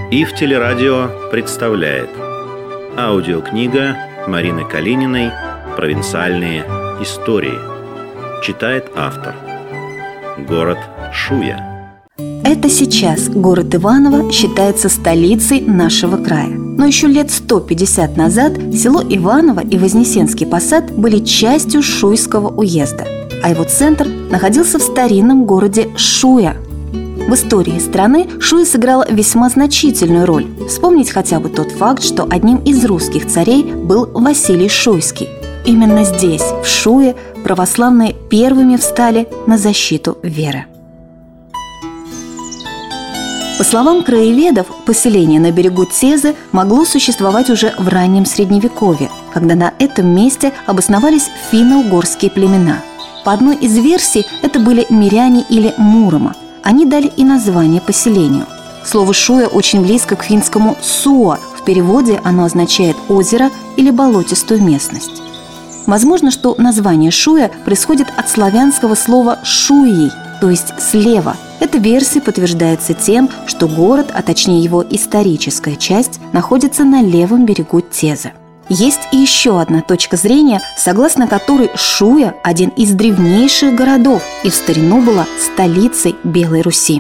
ИФ Телерадио представляет аудиокнига Марины Калининой «Провинциальные истории». Читает автор. Город Шуя. Это сейчас город Иваново считается столицей нашего края. Но еще лет 150 назад село Иваново и Вознесенский посад были частью Шуйского уезда, а его центр находился в старинном городе Шуя. В истории страны Шуя сыграла весьма значительную роль. Вспомнить хотя бы тот факт, что одним из русских царей был Василий Шуйский. Именно здесь, в Шуе, православные первыми встали на защиту веры. По словам краеведов, поселение на берегу Тезы могло существовать уже в раннем Средневековье, когда на этом месте обосновались финно-угорские племена. По одной из версий, это были миряне или мурома. Они дали и название поселению. Слово «шуя» очень близко к финскому «суа». В переводе оно означает «озеро» или «болотистую местность». Возможно, что название «шуя» происходит от славянского слова «шуей», то есть «слева». Эта версия подтверждается тем, что город, а точнее его историческая часть, находится на левом берегу Тезы. Есть и еще одна точка зрения, согласно которой Шуя – один из древнейших городов и в старину была столицей Белой Руси.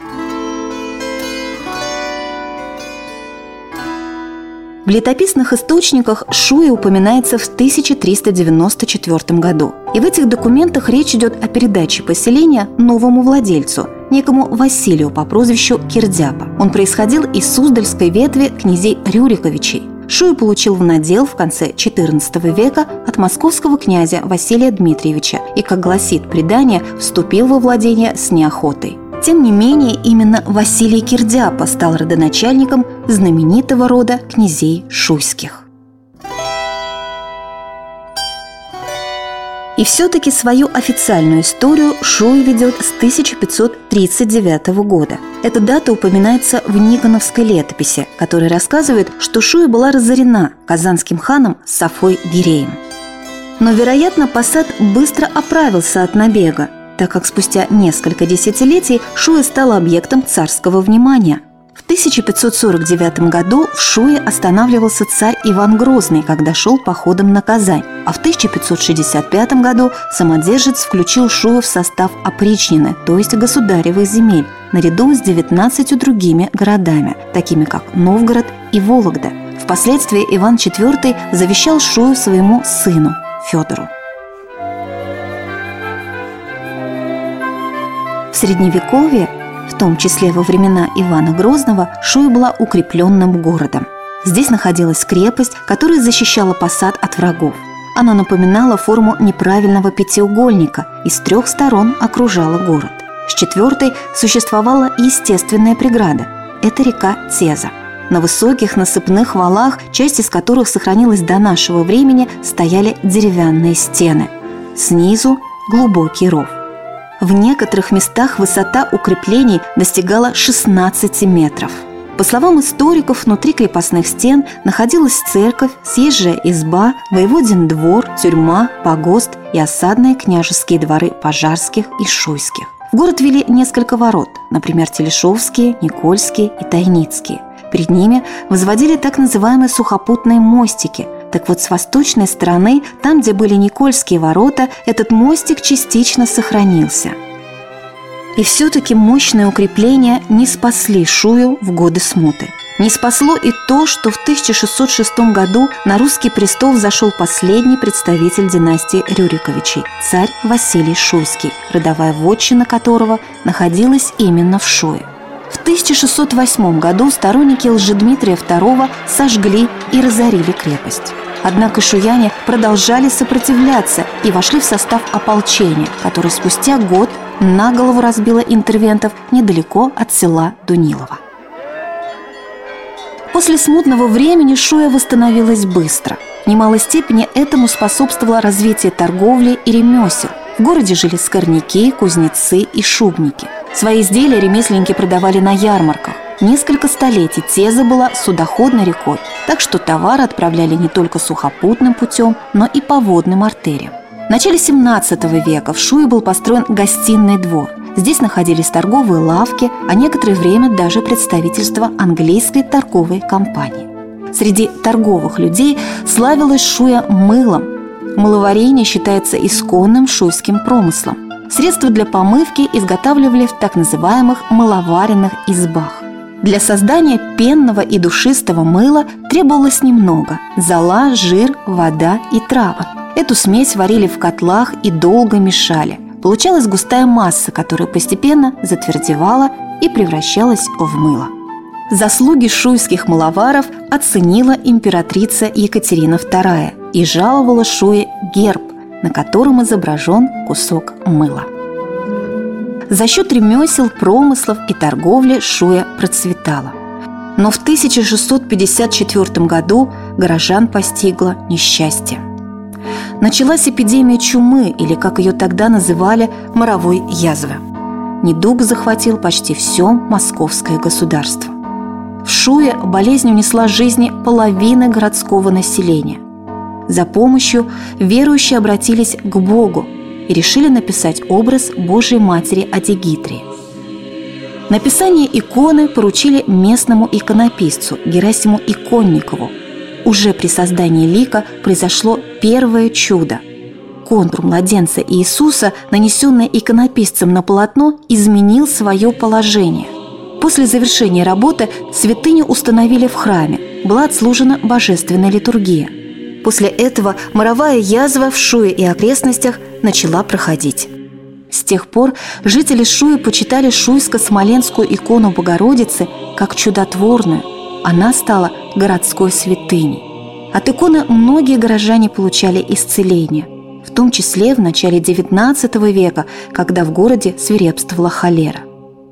В летописных источниках Шуя упоминается в 1394 году. И в этих документах речь идет о передаче поселения новому владельцу, некому Василию по прозвищу Кирдяпа. Он происходил из Суздальской ветви князей Рюриковичей. Шую получил в надел в конце XIV века от московского князя Василия Дмитриевича и, как гласит предание, вступил во владение с неохотой. Тем не менее, именно Василий Кирдяпа стал родоначальником знаменитого рода князей шуйских. И все-таки свою официальную историю Шуя ведет с 1539 года. Эта дата упоминается в Никоновской летописи, которая рассказывает, что Шуя была разорена казанским ханом Сафой Гиреем. Но, вероятно, посад быстро оправился от набега, так как спустя несколько десятилетий Шуя стала объектом царского внимания. В 1549 году в Шуе останавливался царь Иван Грозный, когда шел походом на Казань, а в 1565 году самодержец включил Шую в состав опричнины, то есть государевых земель, наряду с 19 другими городами, такими как Новгород и Вологда. Впоследствии Иван IV завещал Шую своему сыну Федору. В Средневековье, в том числе во времена Ивана Грозного, Шуя была укрепленным городом. Здесь находилась крепость, которая защищала посад от врагов. Она напоминала форму неправильного пятиугольника и с 3 сторон окружала город. С 4-й существовала естественная преграда – это река Теза. На высоких насыпных валах, часть из которых сохранилась до нашего времени, стояли деревянные стены. Снизу – глубокий ров. В некоторых местах высота укреплений достигала 16 метров. По словам историков, внутри крепостных стен находилась церковь, съезжая изба, воеводин двор, тюрьма, погост и осадные княжеские дворы Пожарских и Шуйских. В город вели несколько ворот, например, Телешовские, Никольские и Тайницкие. Перед ними возводили так называемые сухопутные мостики. Так вот, с восточной стороны, там, где были Никольские ворота, этот мостик частично сохранился. И все-таки мощные укрепления не спасли Шую в годы смуты. Не спасло и то, что в 1606 году на русский престол взошел последний представитель династии Рюриковичей – царь Василий Шуйский, родовая вотчина которого находилась именно в Шуе. В 1608 году сторонники Лжедмитрия II сожгли и разорили крепость. Однако шуяне продолжали сопротивляться и вошли в состав ополчения, которое спустя год на голову разбило интервентов недалеко от села Дунилово. После смутного времени Шуя восстановилась быстро. В немалой степени этому способствовало развитие торговли и ремесел. В городе жили скорняки, кузнецы и шубники. Свои изделия ремесленники продавали на ярмарках. Несколько столетий Теза была судоходной рекой, так что товары отправляли не только сухопутным путем, но и по водным артериям. В начале 17 века в Шуе был построен гостиный двор. Здесь находились торговые лавки, а некоторое время даже представительство английской торговой компании. Среди торговых людей славилась Шуя мылом. Мыловарение считается исконным шуйским промыслом. Средства для помывки изготавливали в так называемых мыловаренных избах. Для создания пенного и душистого мыла требовалось немного – зола, жир, вода и травы. Эту смесь варили в котлах и долго мешали. Получалась густая масса, которая постепенно затвердевала и превращалась в мыло. Заслуги шуйских мыловаров оценила императрица Екатерина II и жаловала Шуе герб, на котором изображен кусок мыла. За счет ремесел, промыслов и торговли Шуя процветала. Но в 1654 году горожан постигло несчастье. Началась эпидемия чумы, или, как ее тогда называли, моровой язвы. Недуг захватил почти все московское государство. В Шуе болезнь унесла жизни половины городского населения. За помощью верующие обратились к Богу и решили написать образ Божией Матери Адигитрии. Написание иконы поручили местному иконописцу Герасиму Иконникову. Уже при создании лика произошло первое чудо. Контур младенца Иисуса, нанесенный иконописцем на полотно, изменил свое положение. После завершения работы святыню установили в храме, была отслужена божественная литургия. После этого моровая язва в Шуе и окрестностях начала проходить. С тех пор жители Шуи почитали шуйско-смоленскую икону Богородицы как чудотворную. Она стала городской святыней. От иконы многие горожане получали исцеление, в том числе в начале XIX века, когда в городе свирепствовала холера.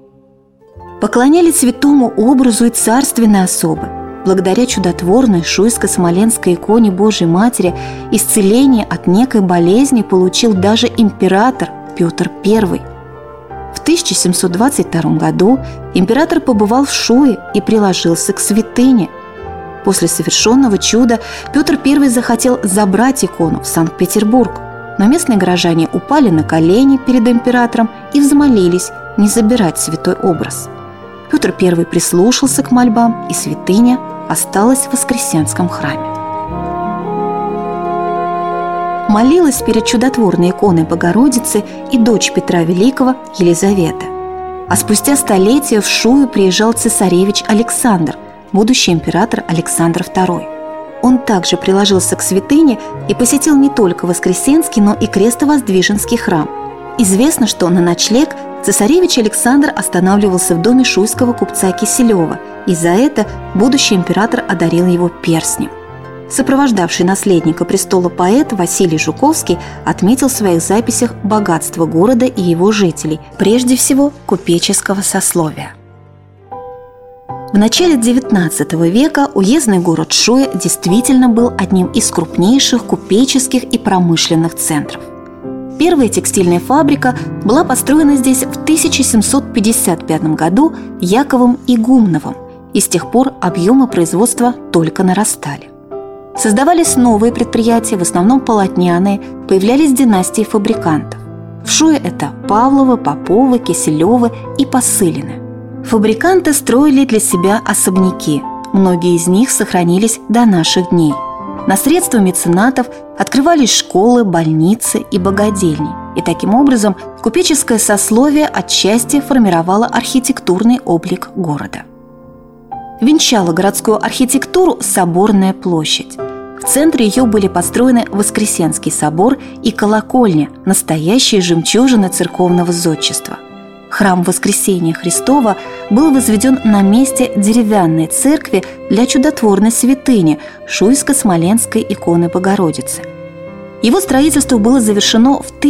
Поклонялись святому образу и царственные особы. Благодаря чудотворной шуйско-смоленской иконе Божьей Матери исцеление от некой болезни получил даже император Петр I. В 1722 году император побывал в Шуе и приложился к святыне. После совершенного чуда Петр I захотел забрать икону в Санкт-Петербург, но местные горожане упали на колени перед императором и взмолились не забирать святой образ. Петр I прислушался к мольбам, и святыня осталась в Воскресенском храме. Молилась перед чудотворной иконой Богородицы и дочь Петра Великого Елизавета. А спустя столетия в Шую приезжал цесаревич Александр, будущий император Александр II. Он также приложился к святыне и посетил не только Воскресенский, но и Крестовоздвиженский храм. Известно, что на ночлег цесаревич Александр останавливался в доме шуйского купца Киселева, и за это будущий император одарил его перстнем. Сопровождавший наследника престола поэт Василий Жуковский отметил в своих записях богатство города и его жителей, прежде всего купеческого сословия. В начале XIX века уездный город Шуя действительно был одним из крупнейших купеческих и промышленных центров. Первая текстильная фабрика была построена здесь в 1755 году Яковом Игумновым, и с тех пор объемы производства только нарастали. Создавались новые предприятия, в основном полотняные, появлялись династии фабрикантов. В Шуе это Павловы, Поповы, Киселевы и Посылины. Фабриканты строили для себя особняки, многие из них сохранились до наших дней. На средства меценатов открывались школы, больницы и богадельни. И таким образом купеческое сословие отчасти формировало архитектурный облик города. Венчала городскую архитектуру Соборная площадь. В центре ее были построены Воскресенский собор и колокольня, настоящие жемчужины церковного зодчества. Храм Воскресения Христова был возведен на месте деревянной церкви для чудотворной святыни Шуйско-Смоленской иконы Богородицы. Его строительство было завершено в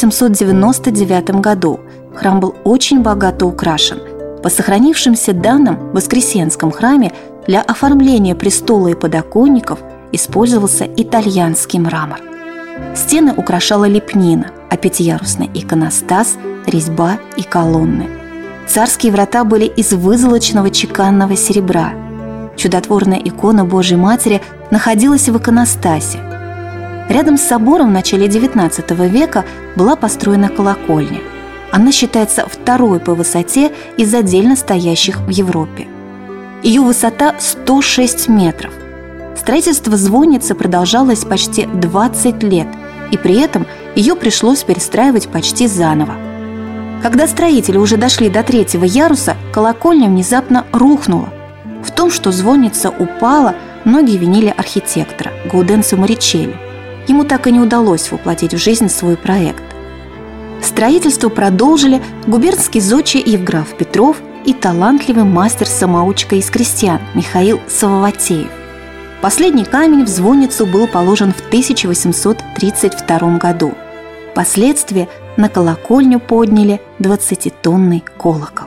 1799 году. Храм был очень богато украшен. По сохранившимся данным, в Воскресенском храме для оформления престола и подоконников использовался итальянский мрамор. Стены украшала лепнина, а пятиярусный иконостас – резьба и колонны. Царские врата были из вызолоченного чеканного серебра. Чудотворная икона Божьей Матери находилась в иконостасе. Рядом с собором в начале XIX века была построена колокольня. Она считается второй по высоте из отдельно стоящих в Европе. Ее высота 106 метров. Строительство звонницы продолжалось почти 20 лет, и при этом ее пришлось перестраивать почти заново. Когда строители уже дошли до 3-го яруса, колокольня внезапно рухнула. В том, что звонница упала, многие винили архитектора Гауденцио Моричелли. Ему так и не удалось воплотить в жизнь свой проект. Строительство продолжили губернский зодчий Евграф Петров и талантливый мастер-самоучка из крестьян Михаил Савоватеев. Последний камень в звонницу был положен в 1832 году. Впоследствии на колокольню подняли 20-тонный колокол.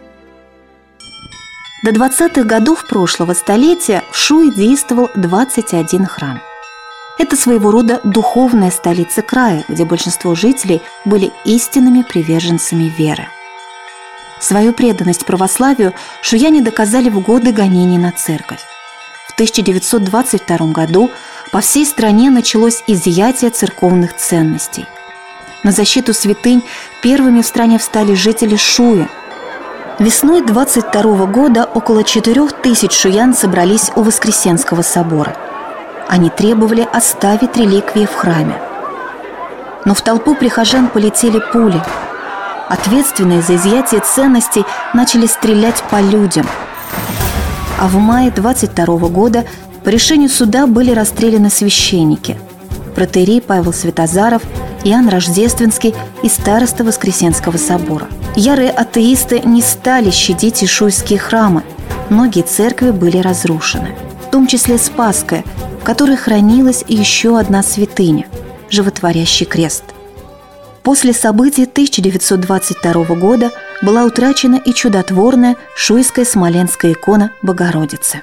До 20-х годов прошлого столетия в Шуе действовал 21 храм. Это своего рода духовная столица края, где большинство жителей были истинными приверженцами веры. Свою преданность православию шуяне доказали в годы гонений на церковь. В 1922 году по всей стране началось изъятие церковных ценностей. На защиту святынь первыми в стране встали жители Шуя. Весной 22 года около 4000 шуян собрались у Воскресенского собора. Они требовали оставить реликвии в храме. Но в толпу прихожан полетели пули. Ответственные за изъятие ценностей начали стрелять по людям. А в мае 22 года по решению суда были расстреляны священники: протоиерей Павел Святозаров, Иоанн Рождественский и староста Воскресенского собора. Ярые атеисты не стали щадить и шуйские храмы. Многие церкви были разрушены, в том числе Спасская, в которой хранилась еще одна святыня – Животворящий крест. После событий 1922 года была утрачена и чудотворная шуйская смоленская икона Богородицы.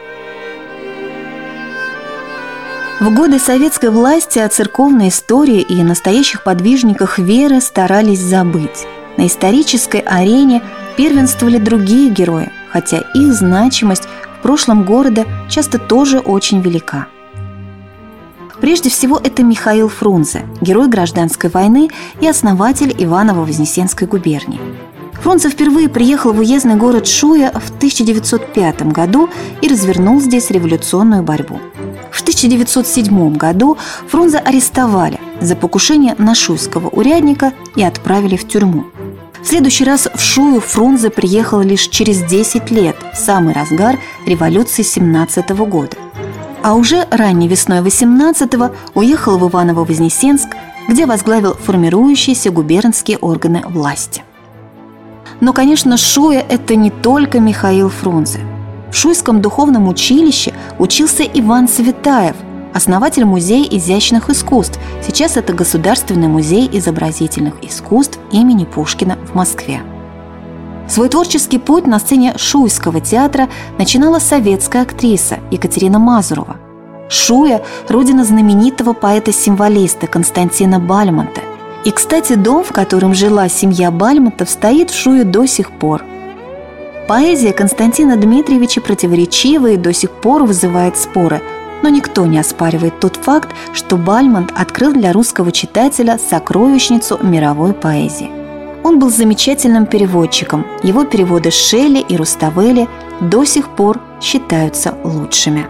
В годы советской власти о церковной истории и настоящих подвижниках веры старались забыть. На исторической арене первенствовали другие герои, хотя их значимость в прошлом города часто тоже очень велика. Прежде всего, это Михаил Фрунзе, герой гражданской войны и основатель Иваново-Вознесенской губернии. Фрунзе впервые приехал в уездный город Шуя в 1905 году и развернул здесь революционную борьбу. В 1907 году Фрунзе арестовали за покушение на шуйского урядника и отправили в тюрьму. В следующий раз в Шую Фрунзе приехал лишь через 10 лет, в самый разгар революции 1917 года. А уже ранней весной 18-го уехал в Иваново-Вознесенск, где возглавил формирующиеся губернские органы власти. Но, конечно, Шуя – это не только Михаил Фрунзе. В Шуйском духовном училище учился Иван Цветаев, основатель Музея изящных искусств. Сейчас это Государственный музей изобразительных искусств имени Пушкина в Москве. Свой творческий путь на сцене Шуйского театра начинала советская актриса Екатерина Мазурова. Шуя – родина знаменитого поэта-символиста Константина Бальмонта. И, кстати, дом, в котором жила семья Бальмонтов, стоит в Шуе до сих пор. Поэзия Константина Дмитриевича противоречива и до сих пор вызывает споры, но никто не оспаривает тот факт, что Бальмонт открыл для русского читателя сокровищницу мировой поэзии. Он был замечательным переводчиком. Его переводы Шелли и Руставели до сих пор считаются лучшими.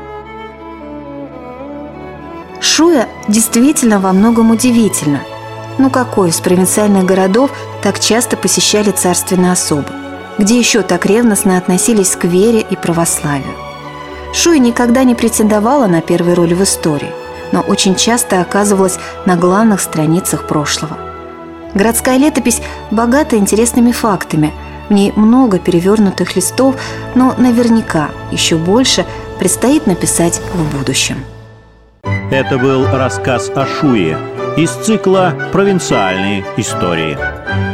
Шуя действительно во многом удивительно. Ну какой из провинциальных городов так часто посещали царственные особы? Где еще так ревностно относились к вере и православию? Шуя никогда не претендовала на первую роль в истории, но очень часто оказывалась на главных страницах прошлого. Городская летопись богата интересными фактами. В ней много перевернутых листов, но наверняка еще больше предстоит написать в будущем. Это был рассказ о Шуе из цикла «Провинциальные истории».